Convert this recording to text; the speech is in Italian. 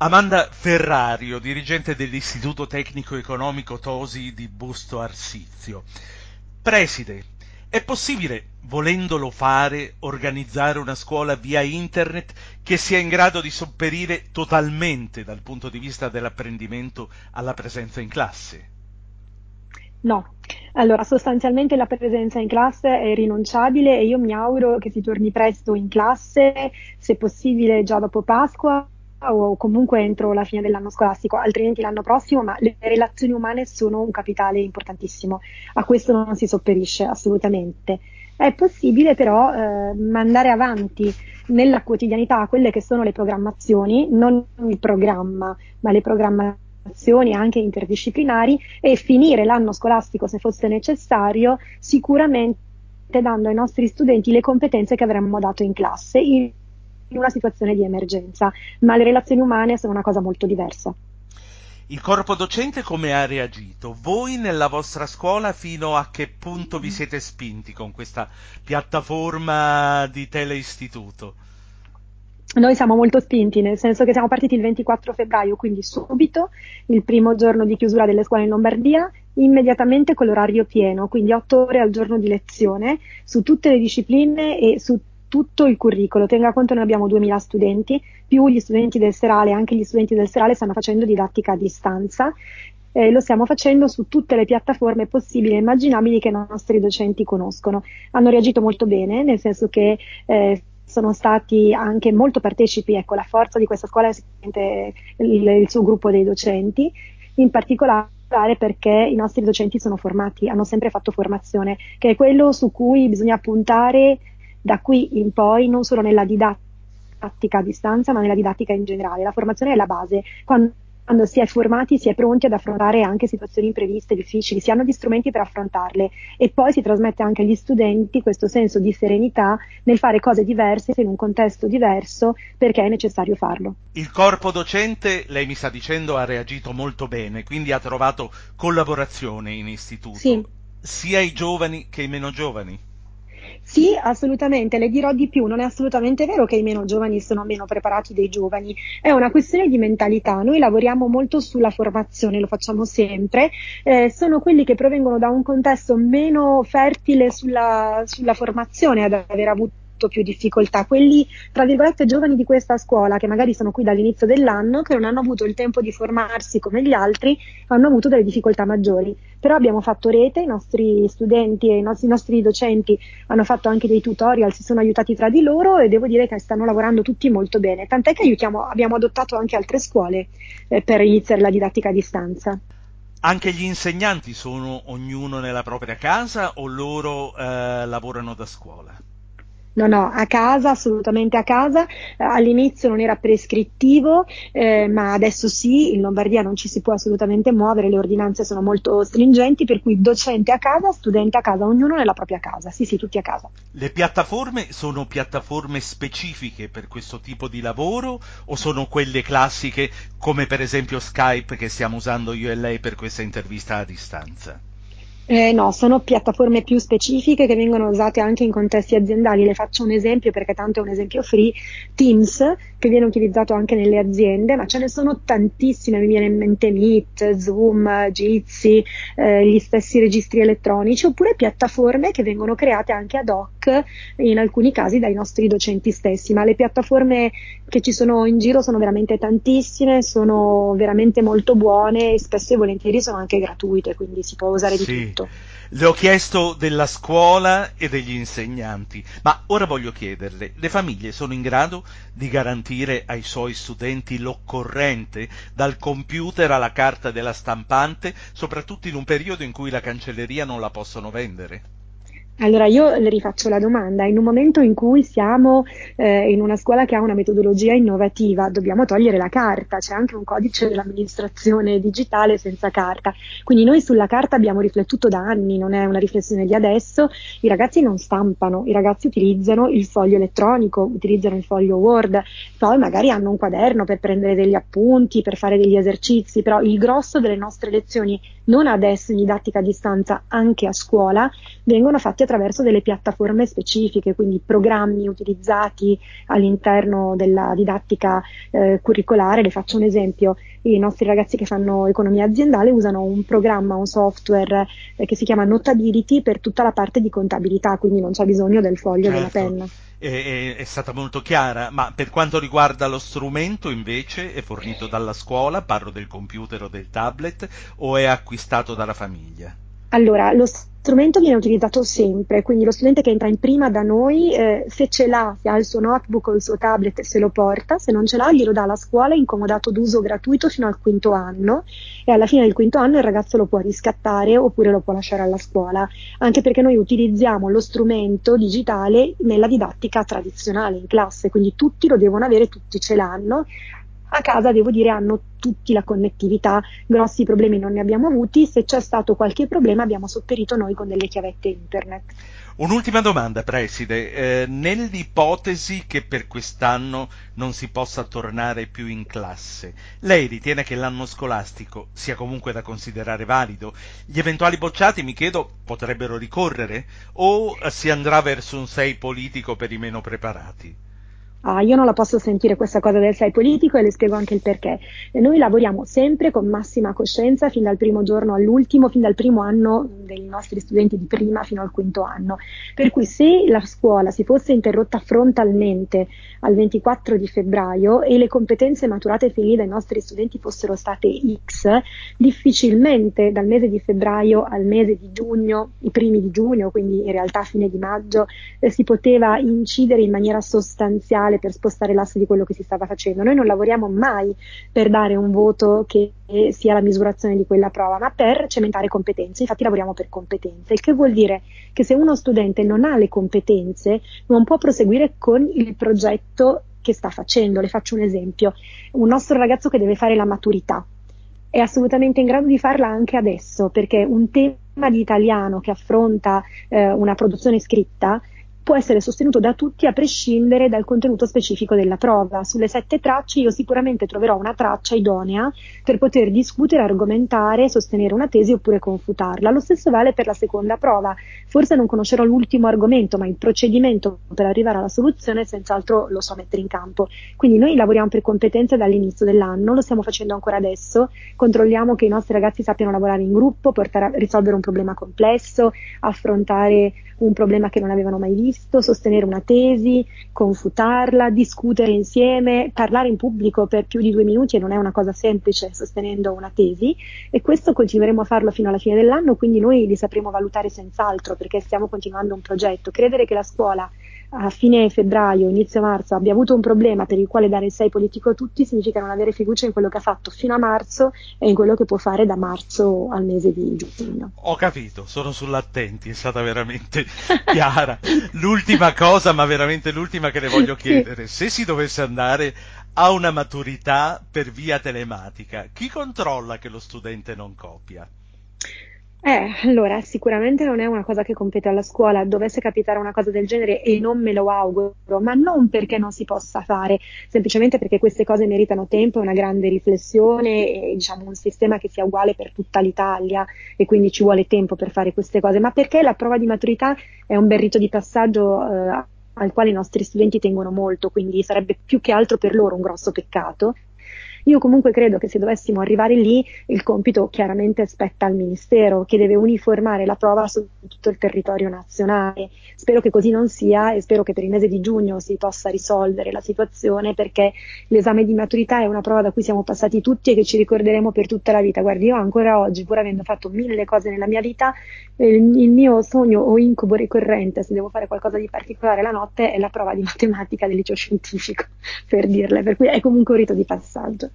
Amanda Ferrario, dirigente dell'Istituto Tecnico Economico Tosi di Busto Arsizio. Preside, è possibile, volendolo fare, organizzare una scuola via internet che sia in grado di sopperire totalmente dal punto di vista dell'apprendimento alla presenza in classe? No, allora sostanzialmente la presenza in classe è irrinunciabile e io mi auguro che si torni presto in classe, se possibile già dopo Pasqua o comunque entro la fine dell'anno scolastico, altrimenti l'anno prossimo, ma le relazioni umane sono un capitale importantissimo, a questo non si sopperisce assolutamente. È possibile però mandare avanti nella quotidianità quelle che sono le programmazioni, non il programma, ma le programmazioni anche interdisciplinari e finire l'anno scolastico, se fosse necessario, sicuramente dando ai nostri studenti le competenze che avremmo dato in classe in una situazione di emergenza, ma le relazioni umane sono una cosa molto diversa. Il corpo docente come ha reagito? Voi nella vostra scuola fino a che punto vi siete spinti con questa piattaforma di teleistituto? Noi siamo molto spinti, nel senso che siamo partiti il 24 febbraio, quindi subito, il primo giorno di chiusura delle scuole in Lombardia, immediatamente con l'orario pieno, quindi 8 ore al giorno di lezione su tutte le discipline e su tutto il curricolo. Tenga conto, noi abbiamo 2000 studenti, più gli studenti del serale, anche gli studenti del serale stanno facendo didattica a distanza. Lo stiamo facendo su tutte le piattaforme possibili e immaginabili che i nostri docenti conoscono. Hanno reagito molto bene, nel senso che sono stati anche molto partecipi, ecco, la forza di questa scuola è sicuramente il suo gruppo dei docenti, in particolare perché i nostri docenti sono formati, hanno sempre fatto formazione, che è quello su cui bisogna puntare da qui in poi, non solo nella didattica a distanza, ma nella didattica in generale. La formazione è la base. Quando si è formati, si è pronti ad affrontare anche situazioni impreviste, difficili, si hanno gli strumenti per affrontarle e poi si trasmette anche agli studenti questo senso di serenità nel fare cose diverse in un contesto diverso perché è necessario farlo. Il corpo docente, lei mi sta dicendo, ha reagito molto bene, quindi ha trovato collaborazione in istituto, Sì. sia i giovani che i meno giovani. Sì, assolutamente, le dirò di più, non è assolutamente vero che i meno giovani sono meno preparati dei giovani, è una questione di mentalità, noi lavoriamo molto sulla formazione, lo facciamo sempre, sono quelli che provengono da un contesto meno fertile sulla formazione ad aver avuto più difficoltà, quelli tra virgolette giovani di questa scuola che magari sono qui dall'inizio dell'anno, che non hanno avuto il tempo di formarsi come gli altri, hanno avuto delle difficoltà maggiori. Però abbiamo fatto rete, i nostri studenti e i nostri docenti hanno fatto anche dei tutorial, si sono aiutati tra di loro e devo dire che stanno lavorando tutti molto bene, tant'è che abbiamo adottato anche altre scuole per iniziare la didattica a distanza. Anche gli insegnanti sono ognuno nella propria casa o loro lavorano da scuola? No, no, a casa, assolutamente a casa. All'inizio non era prescrittivo, ma adesso sì, in Lombardia non ci si può assolutamente muovere, le ordinanze sono molto stringenti, per cui docente a casa, studente a casa, ognuno nella propria casa. Sì, sì, tutti a casa. Le piattaforme sono piattaforme specifiche per questo tipo di lavoro o sono quelle classiche come per esempio Skype che stiamo usando io e lei per questa intervista a distanza? No, sono piattaforme più specifiche che vengono usate anche in contesti aziendali. Le faccio un esempio perché tanto è un esempio free. Teams, che viene utilizzato anche nelle aziende, ma ce ne sono tantissime, mi viene in mente Meet, Zoom, Jitsi, gli stessi registri elettronici, oppure piattaforme che vengono create anche ad hoc, in alcuni casi dai nostri docenti stessi, ma le piattaforme che ci sono in giro sono veramente tantissime, sono veramente molto buone e spesso e volentieri sono anche gratuite, quindi si può usare di Sì, tutto. le ho chiesto della scuola e degli insegnanti, ma ora voglio chiederle, le famiglie sono in grado di garantire ai suoi studenti l'occorrente, dal computer alla carta della stampante, soprattutto in un periodo in cui la cancelleria non la possono vendere? Allora io le rifaccio la domanda, in un momento in cui siamo in una scuola che ha una metodologia innovativa, dobbiamo togliere la carta, c'è anche un codice dell'amministrazione digitale senza carta, quindi noi sulla carta abbiamo riflettuto da anni, non è una riflessione di adesso, i ragazzi non stampano, i ragazzi utilizzano il foglio elettronico, utilizzano il foglio Word, poi magari hanno un quaderno per prendere degli appunti, per fare degli esercizi, però il grosso delle nostre lezioni, non adesso in didattica a distanza, anche a scuola, vengono fatte fatti attraverso delle piattaforme specifiche, quindi programmi utilizzati all'interno della didattica curricolare. Le faccio un esempio: i nostri ragazzi che fanno economia aziendale usano un programma, un software che si chiama Notability per tutta la parte di contabilità, quindi non c'è bisogno del foglio e della Certo, penna. è stata molto chiara, ma per quanto riguarda lo strumento invece è fornito dalla scuola, parlo del computer o del tablet, o è acquistato dalla famiglia? Allora, lo strumento viene utilizzato sempre, quindi lo studente che entra in prima da noi, se ce l'ha, se ha il suo notebook o il suo tablet, se lo porta; se non ce l'ha, glielo dà alla scuola in comodato d'uso gratuito fino al quinto anno, e alla fine del quinto anno il ragazzo lo può riscattare oppure lo può lasciare alla scuola, anche perché noi utilizziamo lo strumento digitale nella didattica tradizionale in classe, quindi tutti lo devono avere, tutti ce l'hanno. A casa, devo dire, hanno tutti la connettività, grossi problemi non ne abbiamo avuti; se c'è stato qualche problema abbiamo sopperito noi con delle chiavette internet. Un'ultima domanda, preside. Nell'ipotesi che per quest'anno non si possa tornare più in classe, lei ritiene che l'anno scolastico sia comunque da considerare valido? Gli eventuali bocciati, mi chiedo, potrebbero ricorrere? O si andrà verso un 6 politico per i meno preparati? Ah, io non la posso sentire questa cosa del sei politico, e le spiego anche il perché. E noi lavoriamo sempre con massima coscienza, fin dal primo giorno all'ultimo, fin dal primo anno dei nostri studenti di prima fino al quinto anno. Per cui se la scuola si fosse interrotta frontalmente al 24 di febbraio e le competenze maturate fin lì dai nostri studenti fossero state X, difficilmente dal mese di febbraio al mese di giugno, i primi di giugno, quindi in realtà fine di maggio, si poteva incidere in maniera sostanziale per spostare l'asse di quello che si stava facendo. Noi non lavoriamo mai per dare un voto che sia la misurazione di quella prova, ma per cementare competenze. Infatti lavoriamo per competenze, il che vuol dire che se uno studente non ha le competenze non può proseguire con il progetto che sta facendo. Le faccio un esempio: un nostro ragazzo che deve fare la maturità è assolutamente in grado di farla anche adesso, perché un tema di italiano che affronta una produzione scritta può essere sostenuto da tutti a prescindere dal contenuto specifico della prova. Sulle 7 tracce io sicuramente troverò una traccia idonea per poter discutere, argomentare, sostenere una tesi oppure confutarla. Lo stesso vale per la seconda prova. Forse non conoscerò l'ultimo argomento, ma il procedimento per arrivare alla soluzione senz'altro lo so mettere in campo. Quindi noi lavoriamo per competenze dall'inizio dell'anno, lo stiamo facendo ancora adesso, controlliamo che i nostri ragazzi sappiano lavorare in gruppo, risolvere un problema complesso, affrontare un problema che non avevano mai visto, sostenere una tesi, confutarla, discutere insieme, parlare in pubblico per più di 2 minuti, e non è una cosa semplice sostenendo una tesi, e questo continueremo a farlo fino alla fine dell'anno, quindi noi li sapremo valutare senz'altro perché stiamo continuando un progetto. Credere che la scuola a fine febbraio, inizio marzo abbia avuto un problema per il quale dare il 6 politico a tutti significa non avere fiducia in quello che ha fatto fino a marzo e in quello che può fare da marzo al mese di giugno. Ho capito, sono sull'attenti, è stata veramente chiara. L'ultima cosa, ma veramente l'ultima che le voglio Sì. chiedere: se si dovesse andare a una maturità per via telematica, chi controlla che lo studente non copia? Allora, sicuramente non è una cosa che compete alla scuola. Dovesse capitare una cosa del genere, e non me lo auguro, ma non perché non si possa fare, semplicemente perché queste cose meritano tempo e una grande riflessione, e diciamo un sistema che sia uguale per tutta l'Italia, e quindi ci vuole tempo per fare queste cose, ma perché la prova di maturità è un bel rito di passaggio al quale i nostri studenti tengono molto, quindi sarebbe più che altro per loro un grosso peccato. Io comunque credo che se dovessimo arrivare lì, il compito chiaramente spetta al Ministero, che deve uniformare la prova su tutto il territorio nazionale. Spero che così non sia, e spero che per il mese di giugno si possa risolvere la situazione, perché l'esame di maturità è una prova da cui siamo passati tutti e che ci ricorderemo per tutta la vita. Guardi, io ancora oggi, pur avendo fatto mille cose nella mia vita, il mio sogno o incubo ricorrente, se devo fare qualcosa di particolare la notte, è la prova di matematica del liceo scientifico, per dirle, per cui è comunque un rito di passaggio.